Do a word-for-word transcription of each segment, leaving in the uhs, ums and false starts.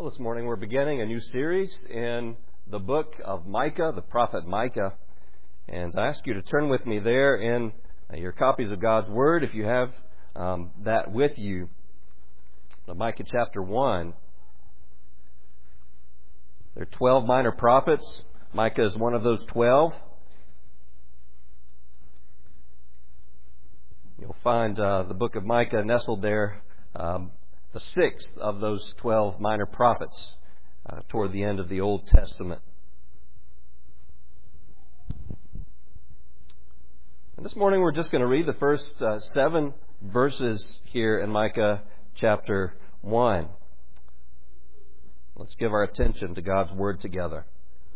Well, this morning we're beginning a new series in the book of Micah, the prophet Micah. And I ask you to turn with me there in your copies of God's Word, if you have um, that with you. Micah chapter one. There are twelve minor prophets. Micah is one of those twelve. You'll find uh, the book of Micah nestled there, um, the sixth of those twelve minor prophets uh, toward the end of the Old Testament. And this morning we're just going to read the first uh, seven verses here in Micah chapter one. Let's give our attention to God's Word together.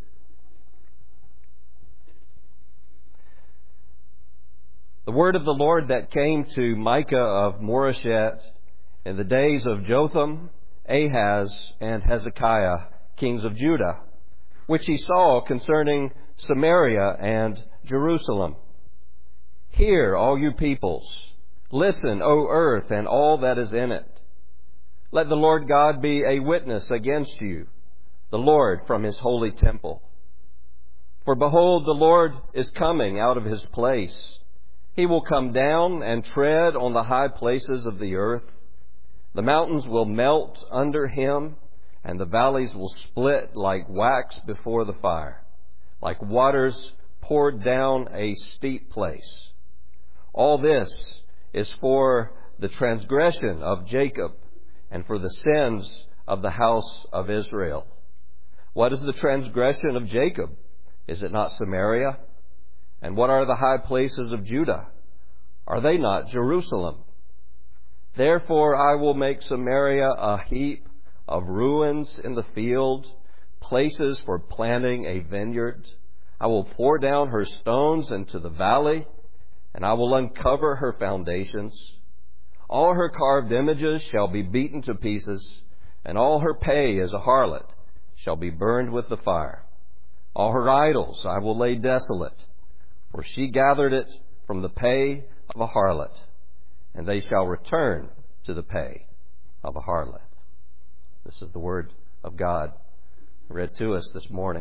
The word of the Lord that came to Micah of Moresheth in the days of Jotham, Ahaz, and Hezekiah, kings of Judah, which he saw concerning Samaria and Jerusalem. Hear, all you peoples, listen, O earth, and all that is in it. Let the Lord God be a witness against you, the Lord from His holy temple. For behold, the Lord is coming out of His place. He will come down and tread on the high places of the earth. The mountains will melt under Him, and the valleys will split like wax before the fire, like waters poured down a steep place. All this is for the transgression of Jacob and for the sins of the house of Israel. What is the transgression of Jacob? Is it not Samaria? And what are the high places of Judah? Are they not Jerusalem? Therefore I will make Samaria a heap of ruins in the field, places for planting a vineyard. I will pour down her stones into the valley, and I will uncover her foundations. All her carved images shall be beaten to pieces, and all her pay as a harlot shall be burned with the fire. All her idols I will lay desolate, for she gathered it from the pay of a harlot, and they shall return to the pay of a harlot. This is the word of God read to us this morning.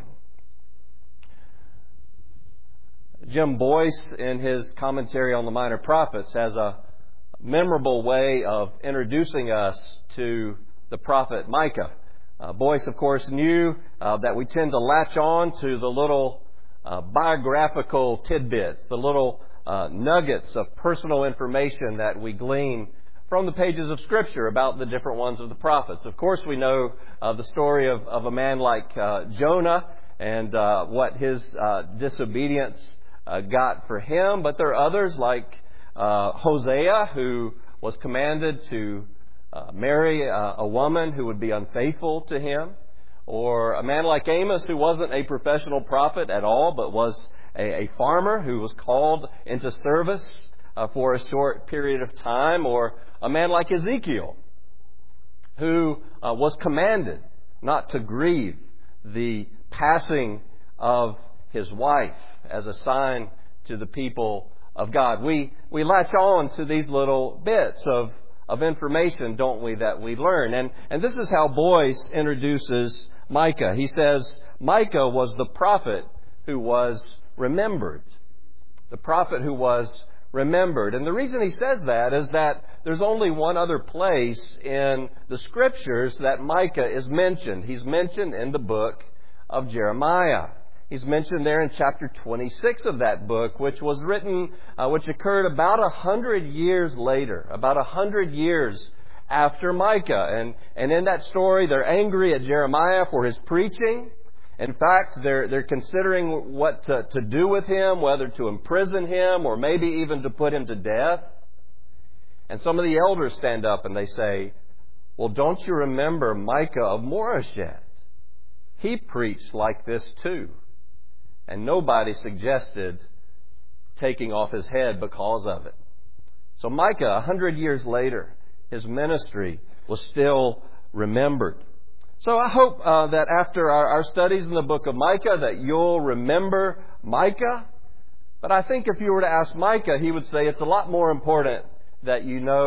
Jim Boyce, in his commentary on the Minor Prophets, has a memorable way of introducing us to the prophet Micah. Uh, Boyce, of course, knew uh, that we tend to latch on to the little uh, biographical tidbits, the little uh, nuggets of personal information that we glean from the pages of Scripture about the different ones of the prophets. Of course, we know uh, the story of, of a man like uh, Jonah and uh, what his uh, disobedience uh, got for him, but there are others like uh, Hosea, who was commanded to uh, marry uh, a woman who would be unfaithful to him, or a man like Amos, who wasn't a professional prophet at all, but was a, a farmer who was called into service uh, for a short period of time, or a man like Ezekiel, who uh, was commanded not to grieve the passing of his wife as a sign to the people of God. We we latch on to these little bits of, of information, don't we, that we learn. And, and this is how Boyce introduces Micah. He says, Micah was the prophet who was remembered. The prophet who was remembered. And the reason he says that is that there's only one other place in the Scriptures that Micah is mentioned. He's mentioned in the book of Jeremiah. He's mentioned there in chapter twenty-six of that book, which was written, uh, which occurred about a hundred years later, about a hundred years after Micah. And, and in that story, they're angry at Jeremiah for his preaching. In fact, they're, they're considering what to, to do with him, whether to imprison him or maybe even to put him to death. And some of the elders stand up and they say, well, don't you remember Micah of Moresheth? He preached like this too. And nobody suggested taking off his head because of it. So Micah, a hundred years later, his ministry was still remembered. So I hope uh, that after our, our studies in the book of Micah that you'll remember Micah. But I think if you were to ask Micah, he would say it's a lot more important that you know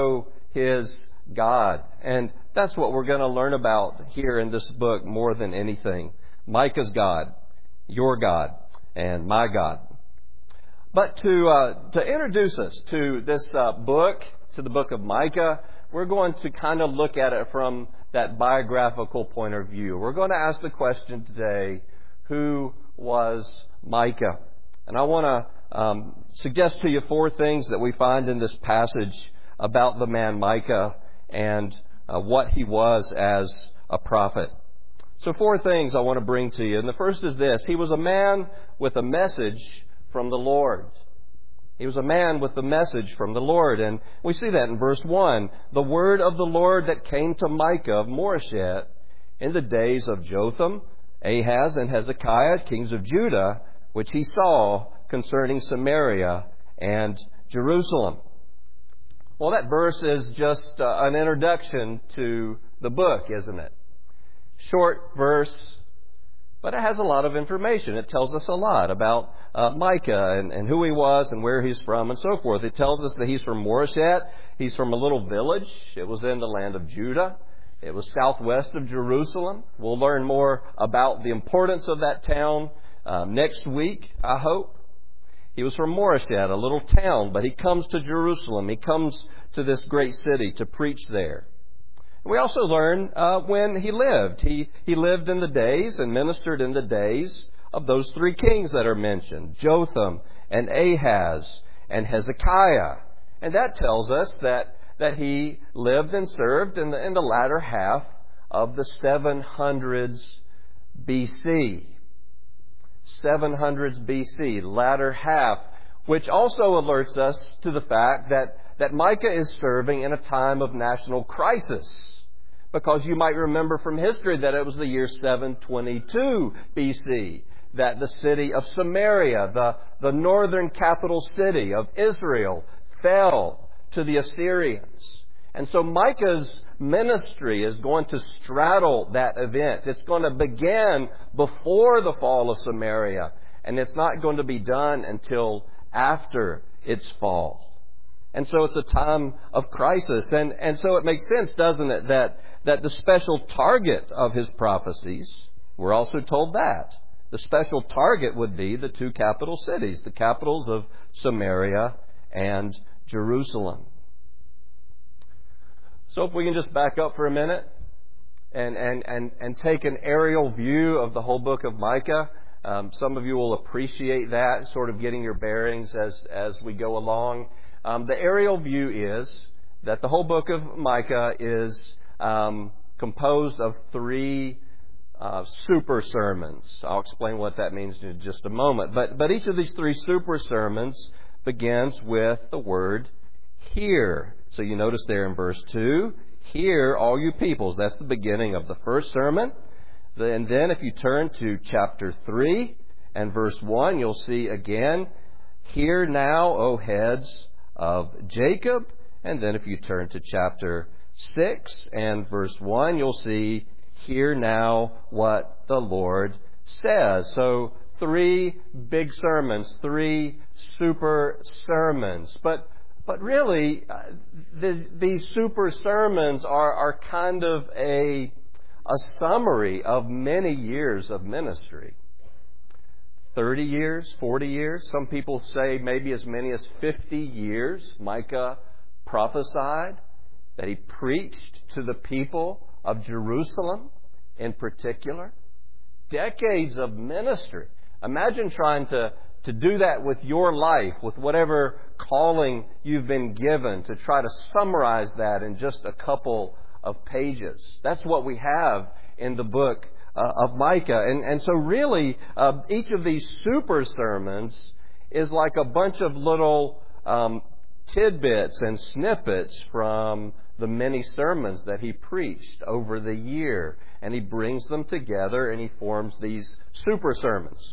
his God. And that's what we're going to learn about here in this book more than anything. Micah's God, your God, and my God. But to uh, to introduce us to this uh, book, to the book of Micah, we're going to kind of look at it from that biographical point of view. We're going to ask the question today, who was Micah? And I want to um, suggest to you four things that we find in this passage about the man Micah and uh, what he was as a prophet. So four things I want to bring to you. And the first is this. He was a man with a message from the Lord. He was a man with a message from the Lord. And we see that in verse one. The word of the Lord that came to Micah of Moresheth in the days of Jotham, Ahaz, and Hezekiah, kings of Judah, which he saw concerning Samaria and Jerusalem. Well, that verse is just uh, an introduction to the book, isn't it? Short verse, but it has a lot of information. It tells us a lot about uh, Micah and, and who he was and where he's from and so forth. It tells us that he's from Moresheth. He's from a little village. It was in the land of Judah. It was southwest of Jerusalem. We'll learn more about the importance of that town uh, next week, I hope. He was from Moresheth, a little town, but he comes to Jerusalem. He comes to this great city to preach there. We also learn uh, when he lived. He, he lived in the days and ministered in the days of those three kings that are mentioned, Jotham and Ahaz and Hezekiah. And that tells us that, that he lived and served in the, in the latter half of the seven hundreds B C. seven hundreds B C, latter half, which also alerts us to the fact that, that Micah is serving in a time of national crisis. Because you might remember from history that it was the year seven twenty-two B C that the city of Samaria, the, the northern capital city of Israel, fell to the Assyrians. And so Micah's ministry is going to straddle that event. It's going to begin before the fall of Samaria, and it's not going to be done until after its fall. And so it's a time of crisis. And, and so it makes sense, doesn't it, that, that the special target of his prophecies, we're also told that, the special target would be the two capital cities, the capitals of Samaria and Jerusalem. So if we can just back up for a minute and, and, and, and take an aerial view of the whole book of Micah. Um, some of you will appreciate that, sort of getting your bearings as, as we go along. Um, the aerial view is that the whole book of Micah is um, composed of three uh, super sermons. I'll explain what that means in just a moment. But, but each of these three super sermons begins with the word hear. So you notice there in verse two, hear all you peoples. That's the beginning of the first sermon. And then if you turn to chapter three and verse one, you'll see again, hear now, O heads of Jacob. And then if you turn to chapter six and verse one, you'll see, hear now what the Lord says. So three big sermons, three super sermons. But But really, uh, this, these super sermons are, are kind of a, a summary of many years of ministry. thirty years, forty years. Some people say maybe as many as fifty years. Micah prophesied that he preached to the people of Jerusalem in particular. Decades of ministry. Imagine trying to To do that with your life, with whatever calling you've been given, to try to summarize that in just a couple of pages. That's what we have in the book uh, of Micah. And, and so really, uh, each of these super sermons is like a bunch of little um, tidbits and snippets from the many sermons that he preached over the year. And he brings them together and he forms these super sermons.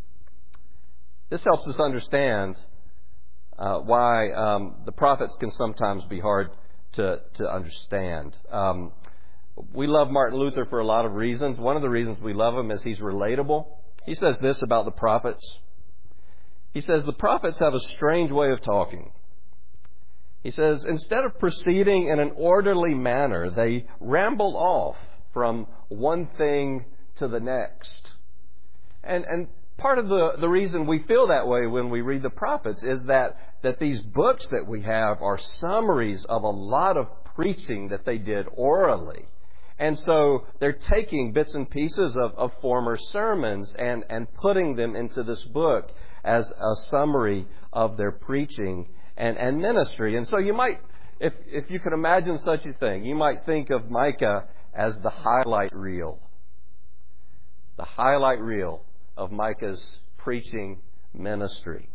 This helps us understand uh, why um, the prophets can sometimes be hard to, to understand. Um, we love Martin Luther for a lot of reasons. One of the reasons we love him is he's relatable. He says this about the prophets. He says, the prophets have a strange way of talking. He says, instead of proceeding in an orderly manner, they ramble off from one thing to the next. And, and part of the, the reason we feel that way when we read the prophets is that, that these books that we have are summaries of a lot of preaching that they did orally. And so they're taking bits and pieces of, of former sermons and, and putting them into this book as a summary of their preaching and, and ministry. And so you might, if, if you could imagine such a thing, you might think of Micah as the highlight reel. The highlight reel of Micah's preaching ministry.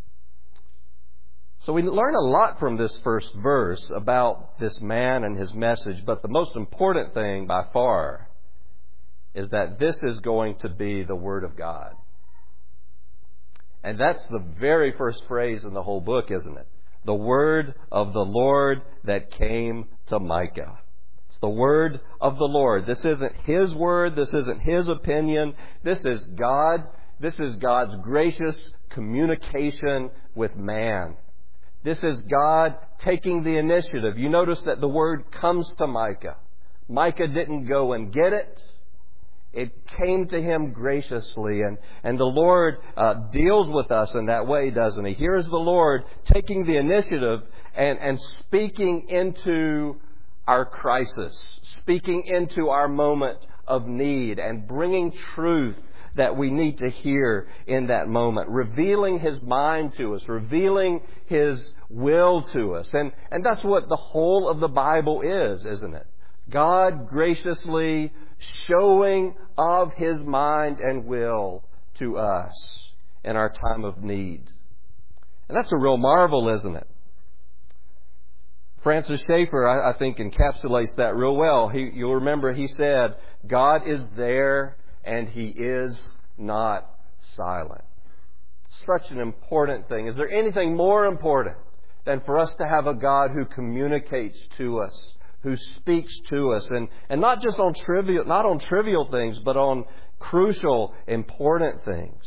So we learn a lot from this first verse about this man and his message, but the most important thing by far is that this is going to be the Word of God. And that's the very first phrase in the whole book, isn't it? The word of the Lord that came to Micah. It's the word of the Lord. This isn't his word. This isn't his opinion. This is God. This is God's gracious communication with man. This is God taking the initiative. You notice that the word comes to Micah. Micah didn't go and get it. It came to him graciously. And, and the Lord uh, deals with us in that way, doesn't He? Here's the Lord taking the initiative and, and speaking into our crisis, speaking into our moment of need and bringing truth that we need to hear in that moment, revealing His mind to us, revealing His will to us. And, and that's what the whole of the Bible is, isn't it? God graciously showing of His mind and will to us in our time of need. And that's a real marvel, isn't it? Francis Schaeffer, I, I think, encapsulates that real well. He, you'll remember he said, God is there and He is not silent. Such an important thing. Is there anything more important than for us to have a God who communicates to us, who speaks to us, and, and not just on trivial, not on trivial things, but on crucial, important things?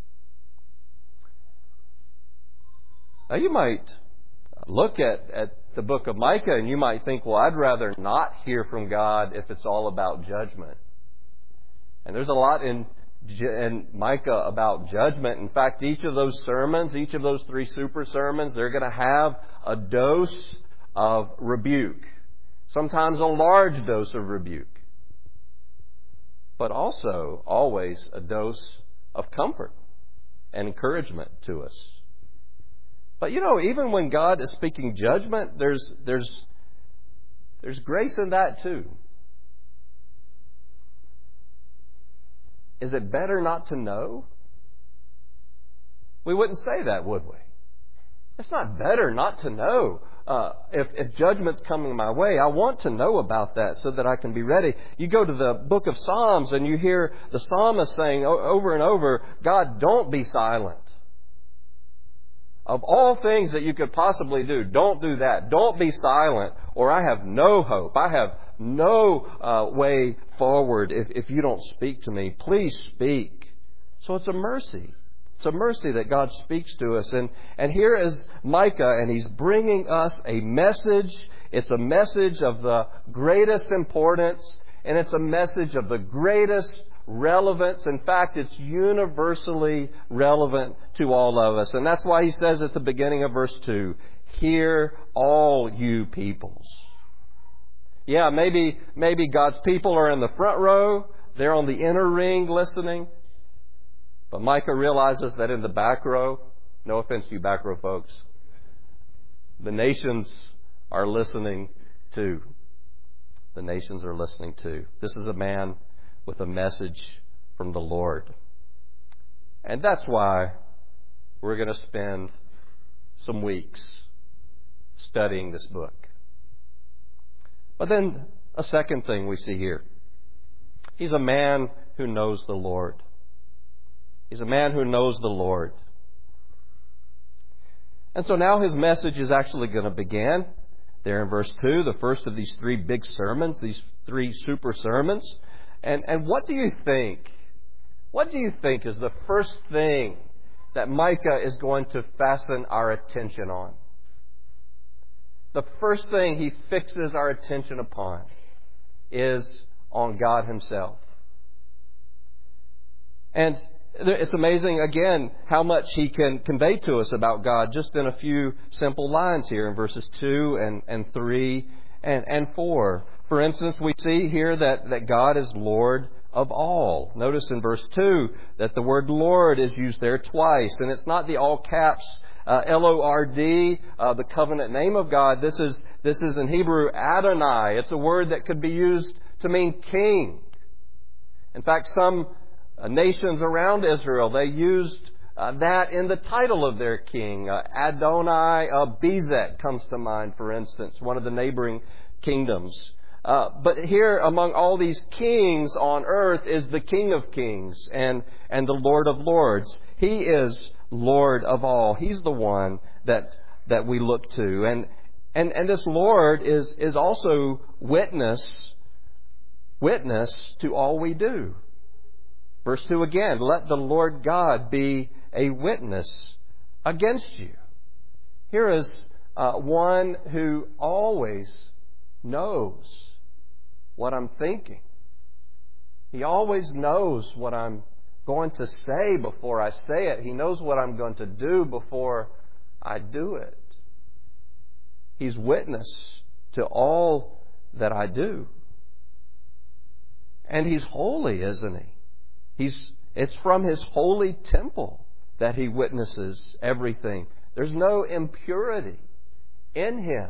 Now you might look at, at the book of Micah and you might think, well, I'd rather not hear from God if it's all about judgment. And there's a lot in, in Micah about judgment. In fact, each of those sermons, each of those three super sermons, they're going to have a dose of rebuke. Sometimes a large dose of rebuke. But also, always, a dose of comfort and encouragement to us. But you know, even when God is speaking judgment, there's, there's, there's grace in that too. Is it better not to know? We wouldn't say that, would we? It's not better not to know. Uh, if, if judgment's coming my way, I want to know about that so that I can be ready. You go to the book of Psalms and you hear the psalmist saying over and over, God, don't be silent. Of all things that you could possibly do, don't do that. Don't be silent, or I have no hope. I have no uh, way forward if, if you don't speak to me. Please speak. So it's a mercy. It's a mercy that God speaks to us. And, and here is Micah, and he's bringing us a message. It's a message of the greatest importance, and it's a message of the greatest relevance. In fact, it's universally relevant to all of us. And that's why he says at the beginning of verse two, hear all you peoples. Yeah, maybe, maybe God's people are in the front row. They're on the inner ring listening. But Micah realizes that in the back row, no offense to you back row folks, the nations are listening too. The nations are listening too. This is a man with a message from the Lord. And that's why we're going to spend some weeks studying this book. But then a second thing we see here. He's a man who knows the Lord. He's a man who knows the Lord. And so now his message is actually going to begin there in verse two, the first of these three big sermons, these three super sermons. And, and what do you think? What do you think is the first thing that Micah is going to fasten our attention on? the first thing he fixes our attention upon is on God Himself. And it's amazing, again, how much he can convey to us about God just in a few simple lines here in verses two and, and three and, and four. For instance, we see here that, that God is Lord of all. Notice in verse two that the word Lord is used there twice, and it's not the all caps uh, L O R D, uh, the covenant name of God. This is, this is in Hebrew Adonai. It's a word that could be used to mean king. In fact, some Uh, nations around Israel, they used uh, that in the title of their king. Uh, Adonai uh, Bezek comes to mind, for instance, one of the neighboring kingdoms. Uh, but here among all these kings on earth is the King of Kings and, and the Lord of Lords. He is Lord of all. He's the one that that we look to. And and, and this Lord is, is also witness, witness to all we do. Verse two again, let the Lord God be a witness against you. Here is uh, one who always knows what I'm thinking. He always knows what I'm going to say before I say it. He knows what I'm going to do before I do it. He's witness to all that I do. And He's holy, isn't He? He's, it's from His holy temple that He witnesses everything. There's no impurity in Him.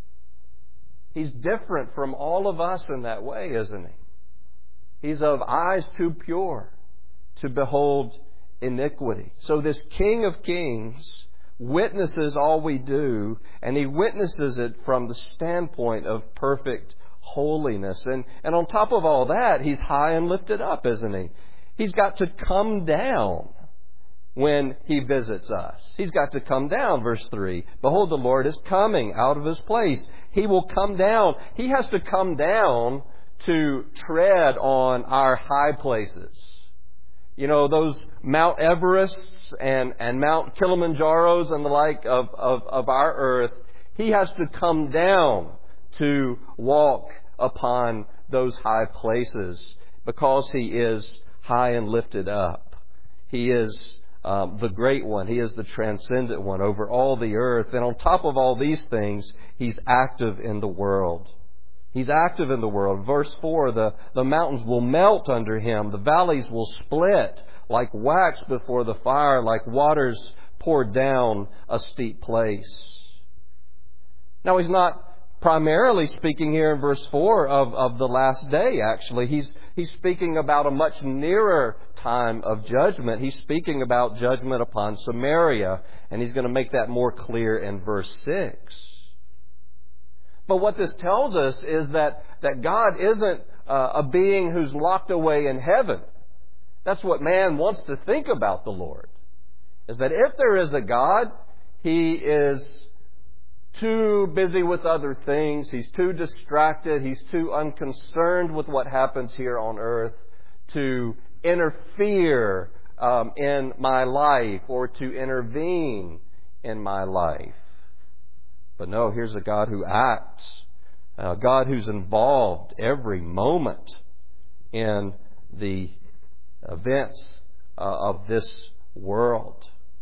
He's different from all of us in that way, isn't He? He's of eyes too pure to behold iniquity. So this King of Kings witnesses all we do, and He witnesses it from the standpoint of perfect holiness. And, and on top of all that, He's high and lifted up, isn't He? He's got to come down when He visits us. He's got to come down, verse three. Behold, the Lord is coming out of His place. He will come down. He has to come down to tread on our high places. You know, those Mount Everests and, and Mount Kilimanjaros and the like of, of, of our earth. He has to come down to walk upon those high places because He is high and lifted up. He is um, the great one. He is the transcendent one over all the earth. And on top of all these things, He's active in the world. He's active in the world. Verse four, the, the mountains will melt under Him. The valleys will split like wax before the fire, like waters poured down a steep place. Now, He's not primarily speaking here in verse four of, of the last day, actually. He's, he's speaking about a much nearer time of judgment. He's speaking about judgment upon Samaria, and He's going to make that more clear in verse six. But what this tells us is that, that God isn't uh, a being who's locked away in heaven. That's what man wants to think about the Lord, is that if there is a God, He is too busy with other things. He's too distracted. He's too unconcerned with what happens here on earth to interfere um, in my life or to intervene in my life. But no, here's a God who acts, a God who's involved every moment in the events uh, of this world.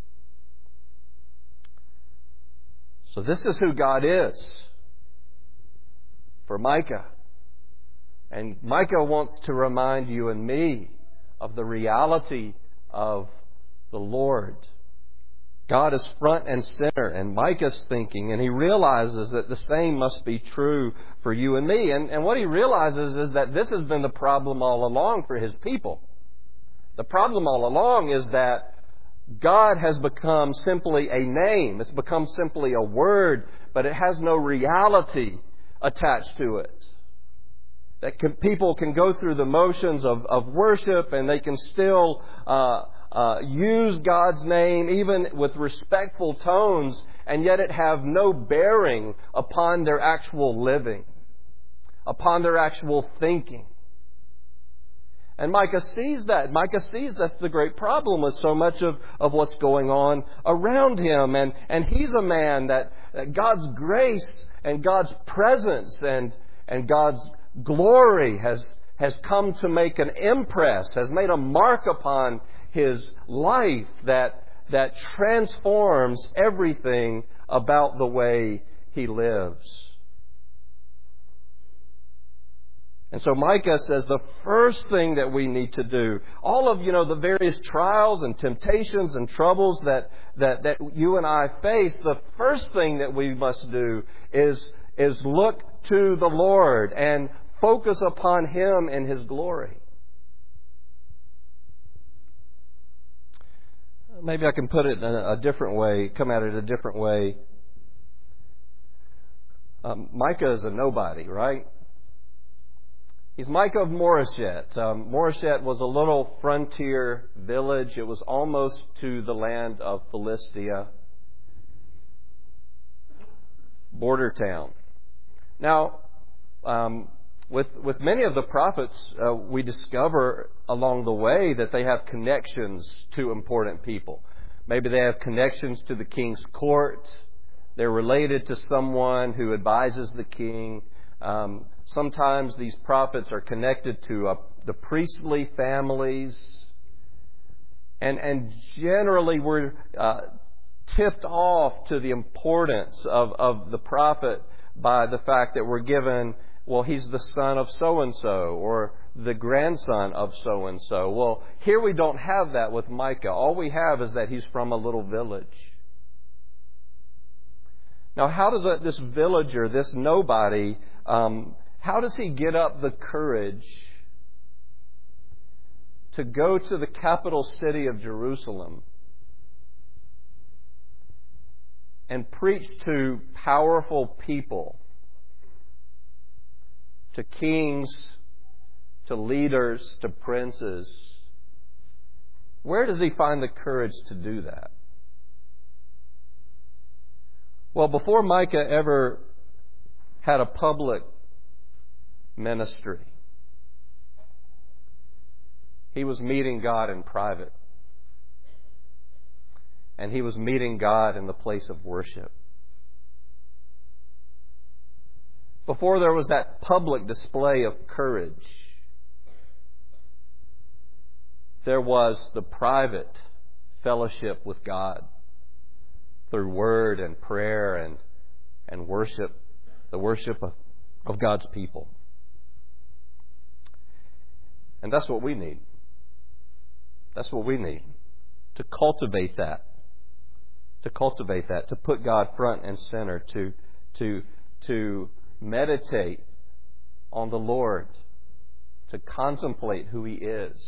So this is who God is for Micah. And Micah wants to remind you and me of the reality of the Lord. God is front and center in Micah's thinking, and he realizes that the same must be true for you and me. And, and what he realizes is that this has been the problem all along for his people. The problem all along is that God has become simply a name. It's become simply a word, but it has no reality attached to it. That can, people can go through the motions of, of worship, and they can still uh, uh, use God's name even with respectful tones, and yet it have no bearing upon their actual living, upon their actual thinking. And Micah sees that. Micah sees that's the great problem with so much of, of what's going on around him. And, and he's a man that, that God's grace and God's presence and, and God's glory has, has come to make an impress, has made a mark upon his life that, that transforms everything about the way he lives. And so Micah says the first thing that we need to do, all of, you know, the various trials and temptations and troubles that, that, that you and I face, the first thing that we must do is, is look to the Lord and focus upon Him in His glory. Maybe I can put it in a different way, come at it a different way. Um, Micah is a nobody, right? He's Micah of Moresheth. Um, Moresheth was a little frontier village. It was almost to the land of Philistia. Border town. Now, um, with with many of the prophets, uh, we discover along the way that they have connections to important people. Maybe they have connections to the king's court. They're related to someone who advises the king. Um, sometimes these prophets are connected to uh, the priestly families. And, and generally we're uh, tipped off to the importance of, of the prophet by the fact that we're given, well, he's the son of so-and-so or the grandson of so-and-so. Well, here we don't have that with Micah. All we have is that he's from a little village. Now, how does a, this villager, this nobody, um, how does he get up the courage to go to the capital city of Jerusalem and preach to powerful people, to kings, to leaders, to princes? Where does he find the courage to do that? Well, before Micah ever had a public ministry, he was meeting God in private. And he was meeting God in the place of worship. Before there was that public display of courage, there was the private fellowship with God through word and prayer and, and worship, the worship of, of God's people. And that's what we need. That's what we need. To cultivate that. To cultivate that. To put God front and center. To, to, to meditate on the Lord. To contemplate who He is.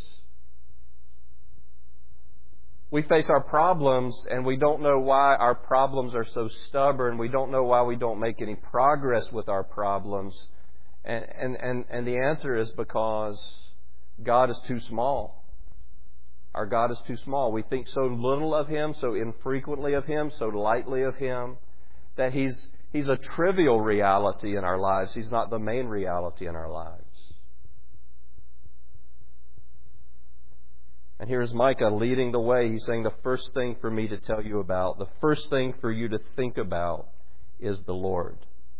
We face our problems and we don't know why our problems are so stubborn. We don't know why we don't make any progress with our problems. And, and, and, and the answer is because God is too small. Our God is too small. We think so little of Him, so infrequently of Him, so lightly of Him, that He's, He's a trivial reality in our lives. He's not the main reality in our lives. And here's Micah leading the way. He's saying the first thing for me to tell you about, the first thing for you to think about is the Lord.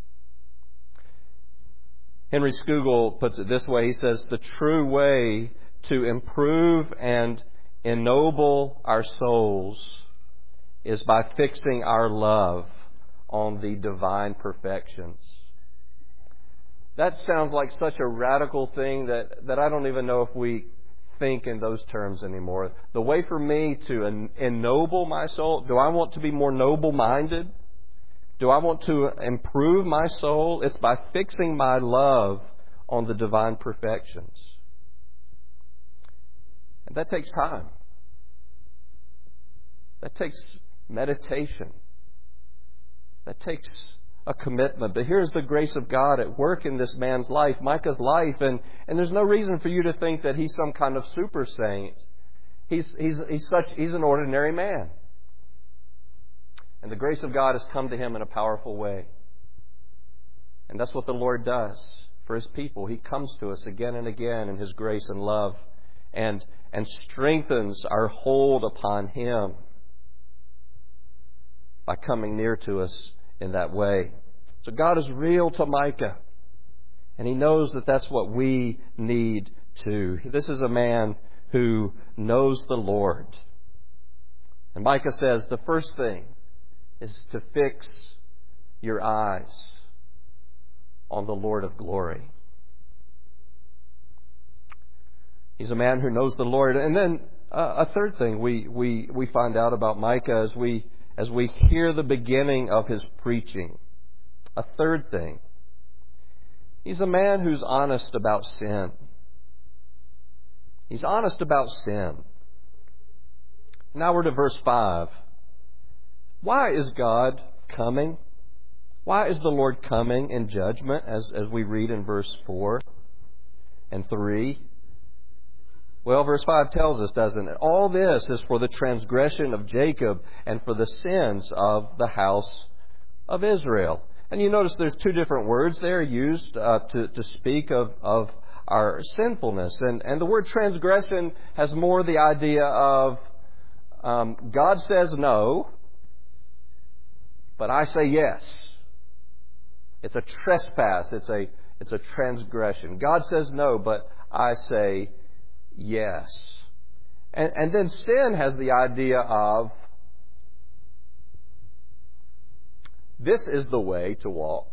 Henry Scougal puts it this way. He says, the true way to improve and ennoble our souls is by fixing our love on the divine perfections. That sounds like such a radical thing that, that I don't even know if we think in those terms anymore. The way for me to en- ennoble my soul, do I want to be more noble-minded? Do I want to improve my soul? It's by fixing my love on the divine perfections. And that takes time. That takes meditation. That takes a commitment. But here's the grace of God at work in this man's life, Micah's life, and, and there's no reason for you to think that he's some kind of super saint. He's, he's, he's, such, he's an ordinary man. And the grace of God has come to him in a powerful way. And that's what the Lord does for His people. He comes to us again and again in His grace and love and, and strengthens our hold upon Him by coming near to us in that way. So God is real to Micah, and he knows that that's what we need too. This is a man who knows the Lord. And Micah says the first thing is to fix your eyes on the Lord of glory. He's a man who knows the Lord. And then uh, a third thing we, we, we find out about Micah as we, as we hear the beginning of his preaching. A third thing. He's a man who's honest about sin. He's honest about sin. Now we're to verse five. Why is God coming? Why is the Lord coming in judgment, as, as we read in verse four and three? Well, verse five tells us, doesn't it? All this is for the transgression of Jacob and for the sins of the house of Israel. And you notice there's two different words there used uh, to, to speak of, of our sinfulness. And, and the word transgression has more the idea of um, God says no, but I say yes. It's a trespass. It's a, it's a transgression. God says no, but I say yes. And, and then sin has the idea of this is the way to walk.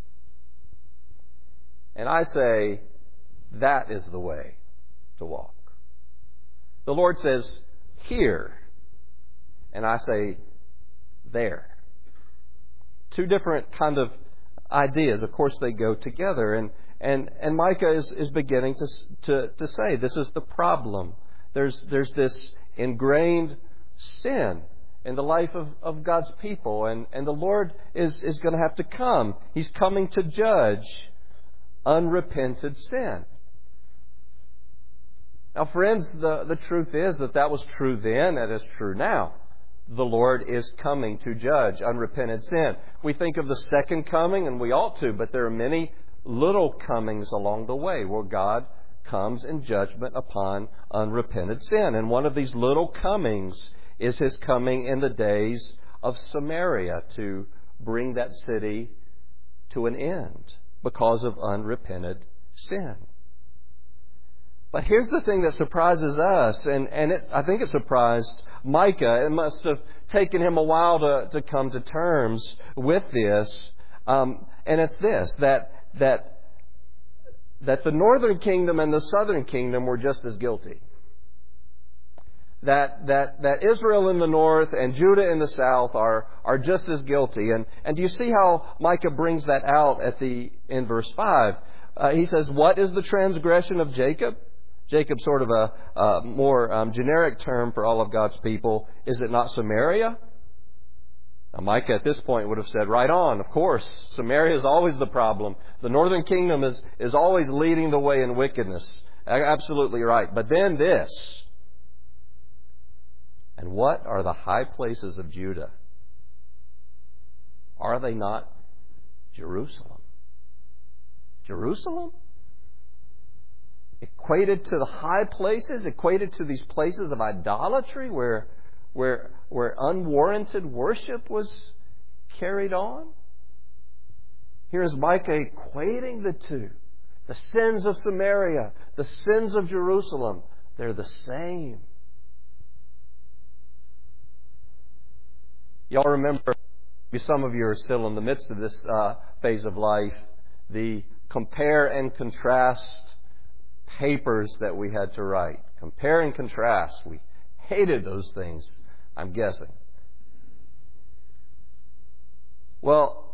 And I say, that is the way to walk. The Lord says, here. And I say, there. Two different kind of ideas. Of course, they go together. And, and, and Micah is, is beginning to, to, to say, this is the problem. There's, there's this ingrained sin in the life of, of God's people. And, and the Lord is, is going to have to come. He's coming to judge unrepented sin. Now, friends, the, the truth is that that was true then, that is true now. The Lord is coming to judge unrepented sin. We think of the second coming, and we ought to, but there are many little comings along the way where God comes in judgment upon unrepented sin. And one of these little comings is His coming in the days of Samaria to bring that city to an end because of unrepented sin. But here's the thing that surprises us, and, and it, I think it surprised Micah. It must have taken him a while to, to come to terms with this. Um, and it's this, that, that, that the northern kingdom and the southern kingdom were just as guilty. That, that, that Israel in the north and Judah in the south are, are just as guilty. And, and do you see how Micah brings that out at the, in verse five? Uh, he says, what is the transgression of Jacob? Jacob's sort of a, a more um, generic term for all of God's people. Is it not Samaria? Now, Micah at this point would have said, right on, of course. Samaria is always the problem. The northern kingdom is, is always leading the way in wickedness. Absolutely right. But then this. And what are the high places of Judah? Are they not Jerusalem? Jerusalem? Equated to the high places, equated to these places of idolatry where, where, where unwarranted worship was carried on? Here's Micah equating the two. The sins of Samaria, the sins of Jerusalem, they're the same. Y'all remember, some of you are still in the midst of this uh, phase of life, the compare and contrast papers that we had to write. Compare and contrast. We hated those things, I'm guessing. Well,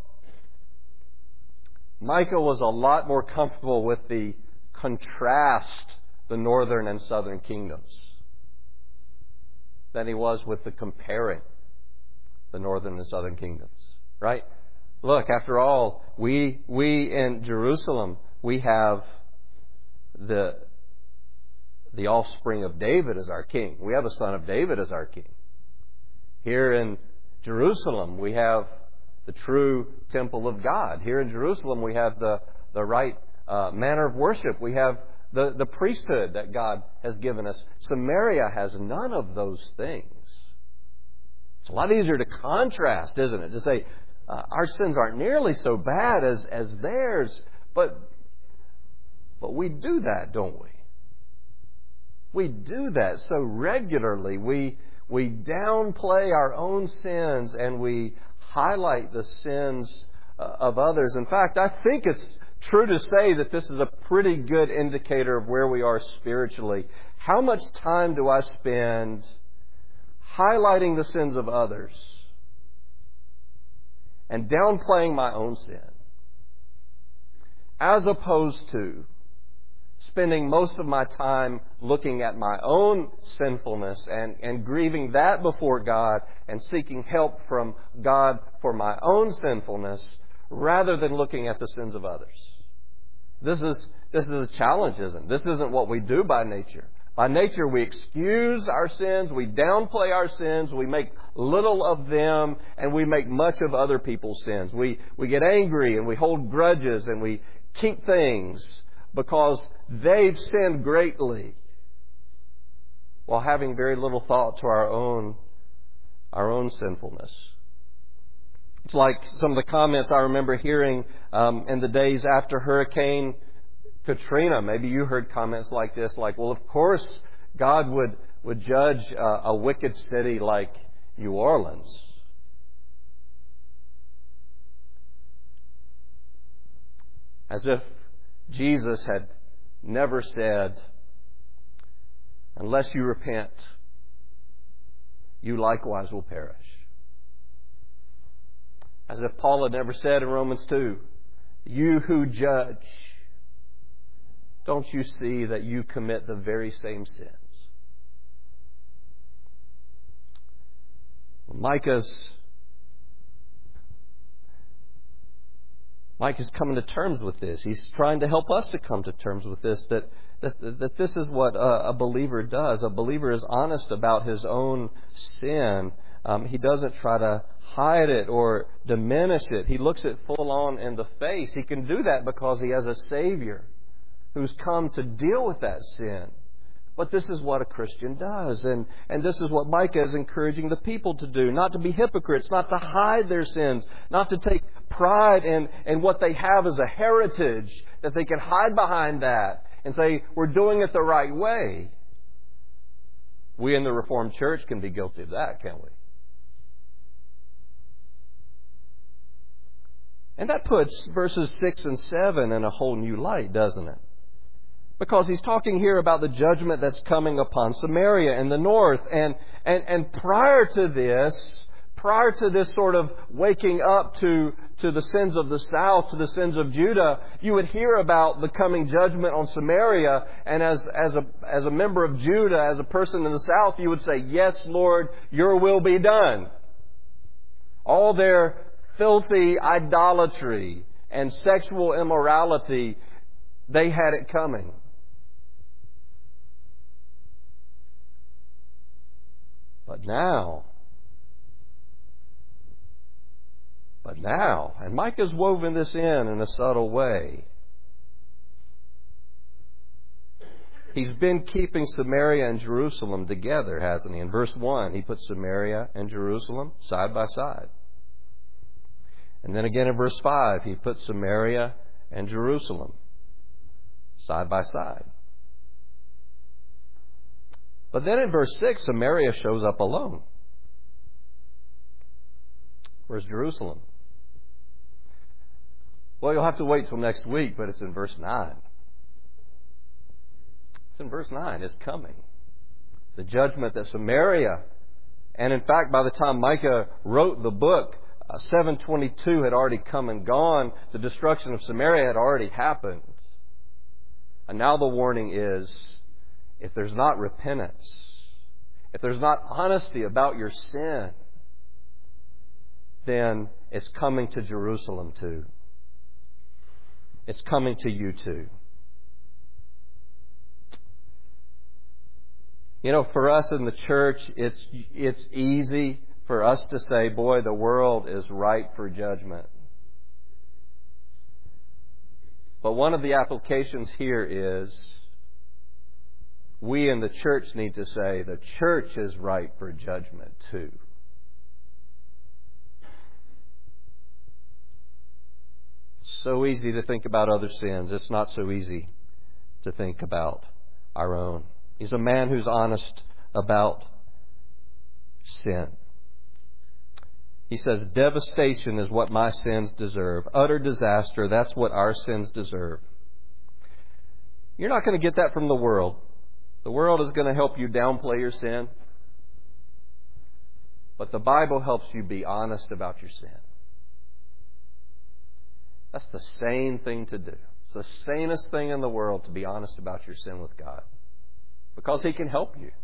Micah was a lot more comfortable with the contrast the northern and southern kingdoms than he was with the comparing the northern and southern kingdoms. Right? Look, after all, we we in Jerusalem, we have the the offspring of David as our king. We have a son of David as our king. Here in Jerusalem, we have the true temple of God. Here in Jerusalem, we have the, the right uh, manner of worship. We have the, the priesthood that God has given us. Samaria has none of those things. It's a lot easier to contrast, isn't it? To say, uh, our sins aren't nearly so bad as, as theirs, but, but we do that, don't we? We do that so regularly. We, we downplay our own sins and we highlight the sins uh, of others. In fact, I think it's true to say that this is a pretty good indicator of where we are spiritually. How much time do I spend highlighting the sins of others and downplaying my own sin, as opposed to spending most of my time looking at my own sinfulness and, and grieving that before God and seeking help from God for my own sinfulness rather than looking at the sins of others? This is, this is a challenge, isn't it? This isn't what we do by nature. By nature, we excuse our sins, we downplay our sins, we make little of them, and we make much of other people's sins. We, we get angry and we hold grudges and we keep things because they've sinned greatly, while having very little thought to our own, our own sinfulness. It's like some of the comments I remember hearing um, in the days after Hurricane Katrina. Maybe you heard comments like this, like, well, of course God would, would judge uh, a wicked city like New Orleans. As if Jesus had never said, unless you repent, you likewise will perish. As if Paul had never said in Romans two, you who judge, don't you see that you commit the very same sins? Micah's Mike is coming to terms with this. He's trying to help us to come to terms with this, that that, that this is what a, a believer does. A believer is honest about his own sin. Um, he doesn't try to hide it or diminish it. He looks it full on in the face. He can do that because he has a Savior who's come to deal with that sin. But this is what a Christian does. And, and this is what Micah is encouraging the people to do. Not to be hypocrites, not to hide their sins, not to take pride in, in what they have as a heritage, that they can hide behind that and say, we're doing it the right way. We in the Reformed Church can be guilty of that, can't we? And that puts verses six and seven in a whole new light, doesn't it? Because he's talking here about the judgment that's coming upon Samaria in the north. And, and, and prior to this, prior to this sort of waking up to, to the sins of the south, to the sins of Judah, you would hear about the coming judgment on Samaria. And as, as, a, as a member of Judah, as a person in the south, you would say, yes, Lord, your will be done. All their filthy idolatry and sexual immorality, they had it coming. But now, but now, and Micah's woven this in in a subtle way. He's been keeping Samaria and Jerusalem together, hasn't he? In verse one, he puts Samaria and Jerusalem side by side. And then again in verse five, he puts Samaria and Jerusalem side by side. But then in verse six, Samaria shows up alone. Where's Jerusalem? Well, you'll have to wait till next week, but it's in verse nine. It's in verse nine. It's coming. The judgment that Samaria, and in fact, by the time Micah wrote the book, uh, seven twenty-two had already come and gone. The destruction of Samaria had already happened. And now the warning is, if there's not repentance, if there's not honesty about your sin, then it's coming to Jerusalem too. It's coming to you too. You know, for us in the church, it's it's easy for us to say, boy, the world is ripe for judgment. But one of the applications here is we in the church need to say the church is ripe for judgment too. It's so easy to think about other sins. It's not so easy to think about our own. He's a man who's honest about sin. He says, devastation is what my sins deserve. Utter disaster, that's what our sins deserve. You're not going to get that from the world. The world is going to help you downplay your sin. But the Bible helps you be honest about your sin. That's the sane thing to do. It's the sanest thing in the world to be honest about your sin with God. Because He can help you.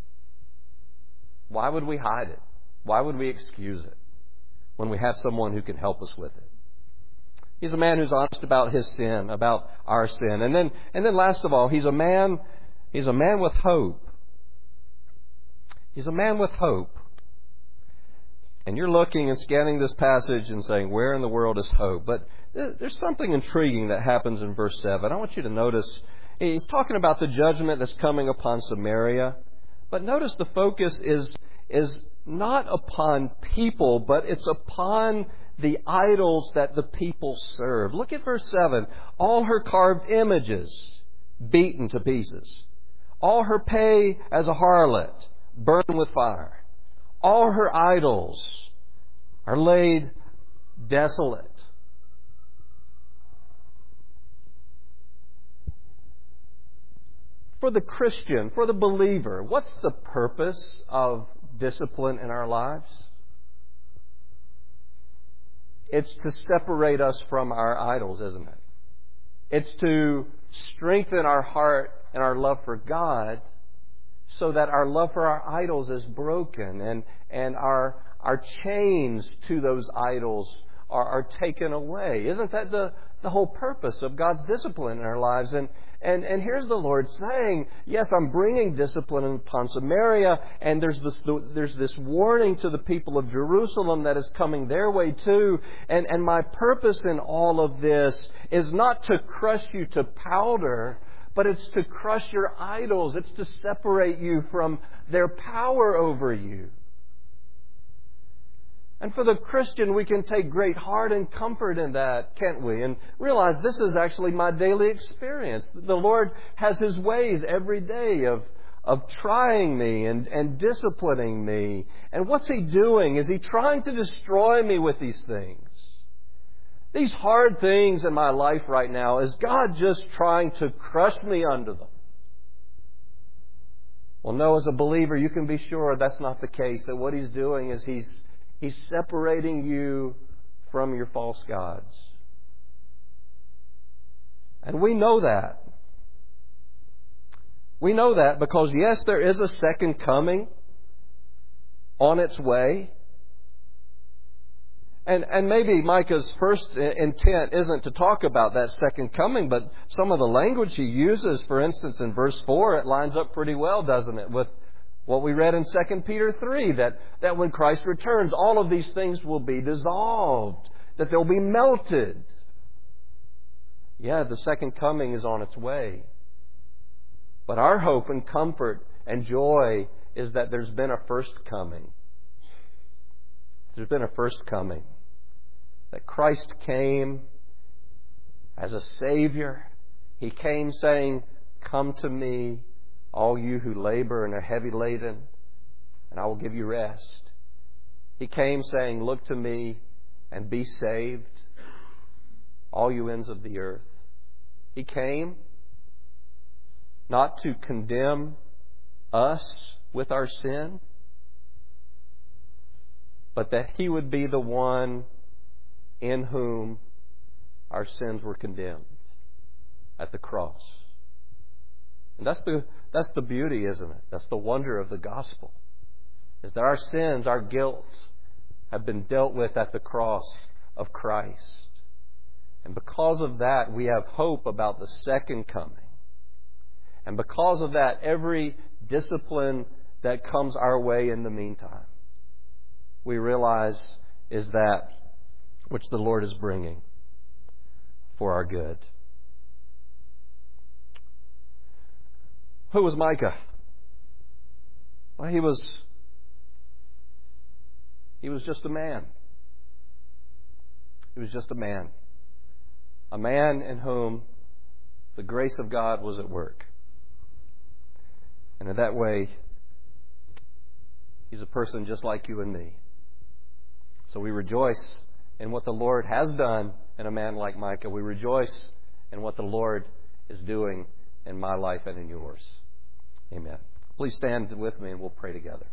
Why would we hide it? Why would we excuse it when we have someone who can help us with it? He's a man who's honest about his sin, about our sin. And then, and then last of all, he's a man, he's a man with hope. He's a man with hope. And you're looking and scanning this passage and saying, where in the world is hope? But there's something intriguing that happens in verse seven. I want you to notice, he's talking about the judgment that's coming upon Samaria. But notice the focus is, is not upon people, but it's upon the idols that the people serve. Look at verse seven. All her carved images beaten to pieces. All her pay as a harlot burned with fire. All her idols are laid desolate. For the Christian, for the believer, what's the purpose of discipline in our lives? It's to separate us from our idols, isn't it? It's to strengthen our heart and our love for God so that our love for our idols is broken and, and our, our chains to those idols are, are taken away. Isn't that the, the whole purpose of God's discipline in our lives? And, and, and here's the Lord saying, yes, I'm bringing discipline upon Samaria, and there's this, there's this warning to the people of Jerusalem that is coming their way too. And, and my purpose in all of this is not to crush you to powder, but it's to crush your idols. It's to separate you from their power over you. And for the Christian, we can take great heart and comfort in that, can't we? And realize this is actually my daily experience. The Lord has His ways every day of, of trying me and, and disciplining me. And what's He doing? Is He trying to destroy me with these things? These hard things in my life right now, is God just trying to crush me under them? Well, no, as a believer, you can be sure that's not the case. That what He's doing is He's He's separating you from your false gods. And we know that. We know that because, yes, there is a second coming on its way. And, and maybe Micah's first intent isn't to talk about that second coming, but some of the language he uses, for instance, in verse four, it lines up pretty well, doesn't it, with what we read in Second Peter three, that, that when Christ returns, all of these things will be dissolved, that they'll be melted. Yeah, the second coming is on its way. But our hope and comfort and joy is that there's been a first coming. There's been a first coming. That Christ came as a Savior. He came saying, "Come to me, all you who labor and are heavy laden, and I will give you rest." He came saying, "Look to me and be saved, all you ends of the earth." He came not to condemn us with our sin, but that He would be the one in whom our sins were condemned at the cross. And that's the that's the beauty, isn't it? That's the wonder of the gospel. Is that our sins, our guilt, have been dealt with at the cross of Christ. And because of that, we have hope about the second coming. And because of that, every discipline that comes our way in the meantime, we realize is that which the Lord is bringing for our good. Who was Micah? Well, he was he was just a man. He was just a man. A man in whom the grace of God was at work. And in that way, he's a person just like you and me. So we rejoice in what the Lord has done in a man like Micah. We rejoice in what the Lord is doing in my life and in yours. Amen. Please stand with me and we'll pray together.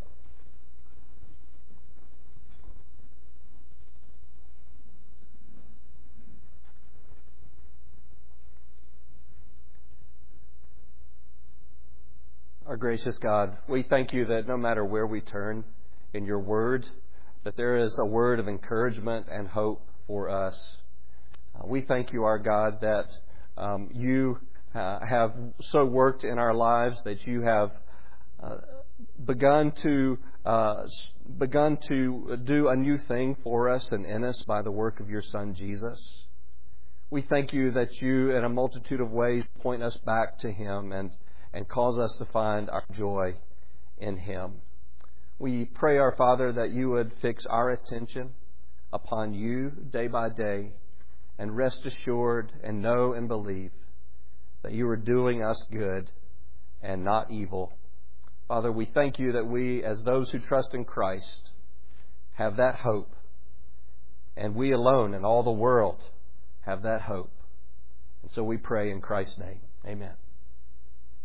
Our gracious God, we thank you that no matter where we turn in your word, that there is a word of encouragement and hope for us. Uh, we thank you, our God, that um, you uh, have so worked in our lives, that you have uh, begun to uh, begun to do a new thing for us and in us by the work of your Son, Jesus. We thank you that you, in a multitude of ways, point us back to him and and cause us to find our joy in him. We pray, our Father, that you would fix our attention upon you day by day and rest assured and know and believe that you are doing us good and not evil. Father, we thank you that we, as those who trust in Christ, have that hope, and we alone in all the world have that hope. And so we pray in Christ's name. Amen.